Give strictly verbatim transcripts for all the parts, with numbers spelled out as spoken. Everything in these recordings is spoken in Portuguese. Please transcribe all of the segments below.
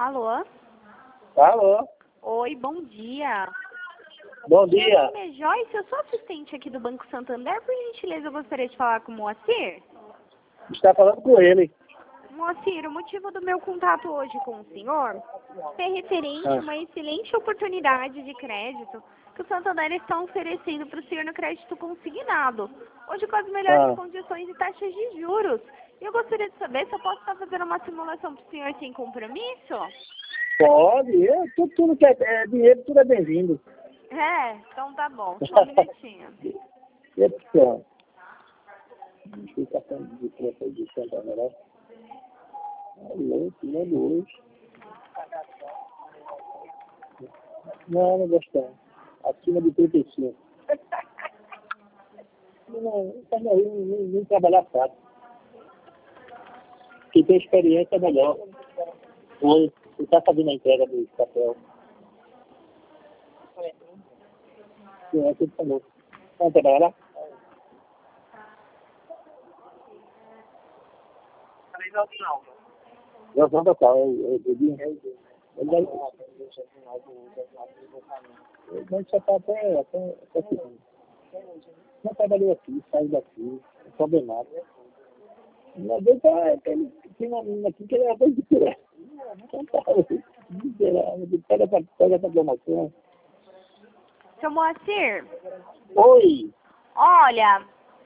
Alô? Alô? Oi, bom dia. Bom Meu dia. nome é Joyce, eu sou assistente aqui do Banco Santander. Por gentileza, eu gostaria de falar com o Moacir. Está falando com ele. Moacir, o motivo do meu contato hoje com o senhor é referente a Ah. uma excelente oportunidade de crédito que o Santander está oferecendo para o senhor no crédito consignado. Hoje com as melhores Ah. condições e taxas de juros. E eu gostaria de saber se eu posso estar fazendo uma simulação para o senhor sem compromisso? Pode, eu, tudo, tudo que é, é dinheiro, tudo é bem-vindo. É, então tá bom, só um minutinho. E opção. Deixa eu passar de preço de Santa Maria. Alô, tirando hoje. Não, não gostei. Acima de trinta e cinco. Não, não, nem, nem, nem trabalhar fácil. Quem tem experiência é melhor. Oi, você está fazendo a entrega do papel. Sim, é tudo falou. Vamos trabalhar? Eu vou tocar, eu, eu, eu, eu, eu, eu, mas só está até, até, até segundo. Não trabalhei aqui, saiu daqui, não soube nada. Mas Deus tá, tem, tem uma menina aqui que ela é bem diferente. Então tá, miserável, pega essa, pega essa promoção. Seu Moacir, Oi! olha,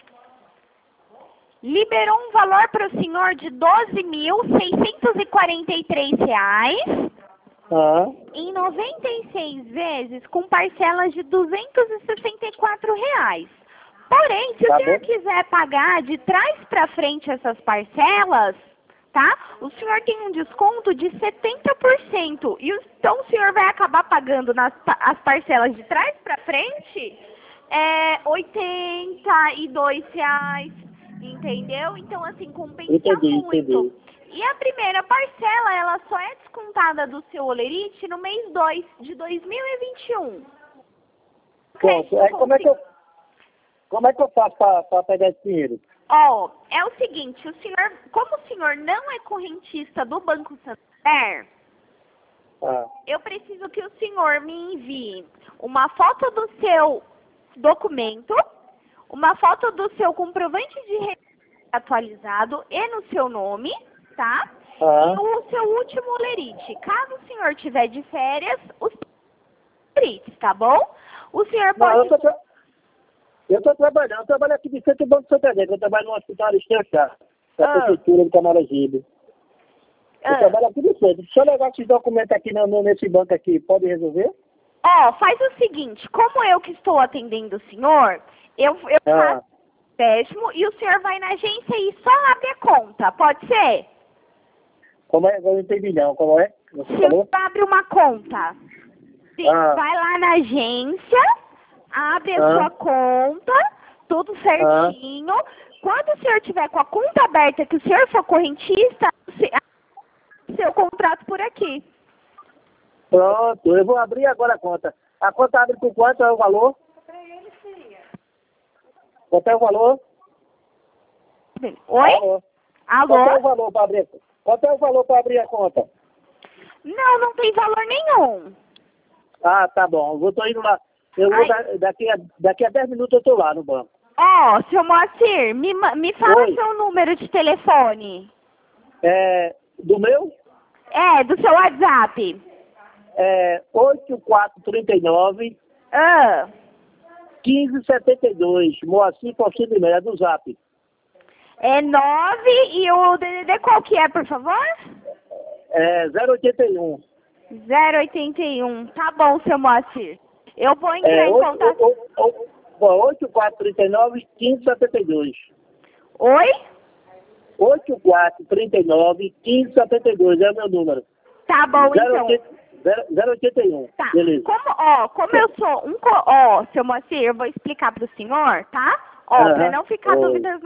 liberou um valor para o senhor de doze mil seiscentos e quarenta e três reais Ah, em noventa e seis vezes com parcelas de duzentos e sessenta e quatro reais. Porém, se Tá o senhor bom. quiser pagar de trás para frente essas parcelas, tá? O senhor tem um desconto de setenta por cento. E o- então o senhor vai acabar pagando nas, pa- as parcelas de trás para frente é, oitenta e dois reais, entendeu? Então, assim, compensa Entendi, muito. entendi. E a primeira parcela, ela só é descontada do seu olerite no mês dois de dois mil e vinte e um. Pronto, aí como é que eu, como é que eu faço para pegar esse dinheiro? Ó, é o seguinte, o senhor, como o senhor não é correntista do Banco Santander, Ah, eu preciso que o senhor me envie uma foto do seu documento, uma foto do seu comprovante de renda atualizado e no seu nome, tá? ah. E o seu último olerite. Caso o senhor tiver de férias, os olerites, tá bom? O senhor Não, eu pode... tô, tra- eu tô trabalhando, eu trabalho aqui de frente do Banco Santander, eu trabalho no hospital Estreachar, da Ah, Prefeitura de Camaragibe. Eu ah. trabalho aqui de frente. Se eu levar esses documentos aqui no, no- nesse banco aqui, pode resolver? Ó, faz o seguinte, como eu que estou atendendo o senhor, eu, eu Ah, faço o empréstimo e o senhor vai na agência e só abre a conta, pode ser? como é? Eu não entendi não, como é? Você Se o falou? senhor abre uma conta, sim, Ah. vai lá na agência, abre a Ah. sua conta, tudo certinho. Quando o senhor tiver com a conta aberta, que o senhor for correntista, se- seu contrato por aqui. Pronto, eu vou abrir agora a conta. A conta abre por quanto é o valor? Quanto é o valor? Oi? Alô? Alô? Quanto é o valor para abrir? Quanto é o valor para abrir a conta? Não, não tem valor nenhum. Ah, tá bom. Eu tô indo lá. Eu vou Ai. da- daqui a, daqui a dez minutos eu tô lá no banco. Ó, seu Moacir, me, ma- me fala Oi. seu número de telefone. É, do meu É, do seu WhatsApp. é oito quatro três nove, Ah, um cinco sete dois. Moacir Faustino de Mello, é do Zap. é nove e o D D D qual que é, por favor? É zero oitenta e um. zero oitenta e um. Tá bom, seu Moacir. Eu vou entrar É em contato. oito quatro três nove, um cinco sete dois. Oi? oito quatro três nove, um cinco sete dois é o meu número. Tá bom, então. zero oitenta e um. Tá. Beleza. Como, ó, como eu sou um... co- Ó, seu Moacir, eu vou explicar pro senhor, tá? Ó, Aham. pra não ficar Oi. dúvidas.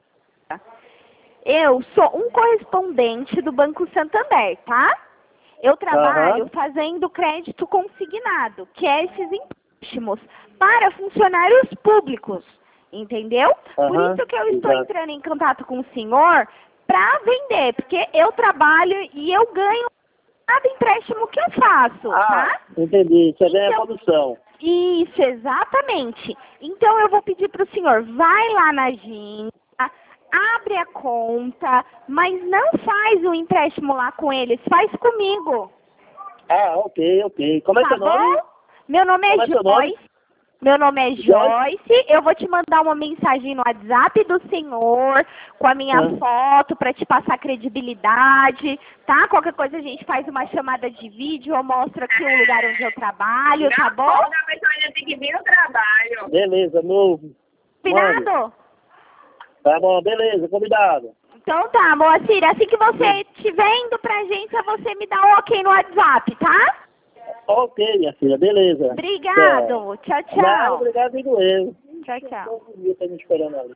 Eu sou um correspondente do Banco Santander, tá? Eu trabalho Aham. fazendo crédito consignado, que é esses empréstimos para funcionários públicos, entendeu? Por Aham, isso que eu estou exato. entrando em contato com o senhor para vender, porque eu trabalho e eu ganho cada empréstimo que eu faço, Ah, tá? entendi. Você ganha Então- comissão. Isso, exatamente. Então eu vou pedir para o senhor, vai lá na agência, abre a conta, mas não faz o empréstimo lá com eles, faz comigo. Ah, ok, ok. Como é Tá seu nome? bom? Meu nome Como é é seu nome? Joyce. Meu nome é Joyce. Eu vou te mandar uma mensagem no WhatsApp do senhor com a minha Ah. foto para te passar credibilidade, tá? Qualquer coisa a gente faz uma chamada de vídeo, eu mostro aqui o lugar onde eu trabalho, tá bom? A pessoa ainda tem que vir no trabalho. Beleza, novo. Mande. Combinado? Tá bom, beleza, combinado. Então tá, Moacir, assim que você estiver indo pra agência, você me dá um ok no WhatsApp, tá? Ok, minha filha, beleza. Obrigado. Tchau, Não, tchau. obrigado, digo eu. Tchau, tchau. Todo dia tá me esperando ali.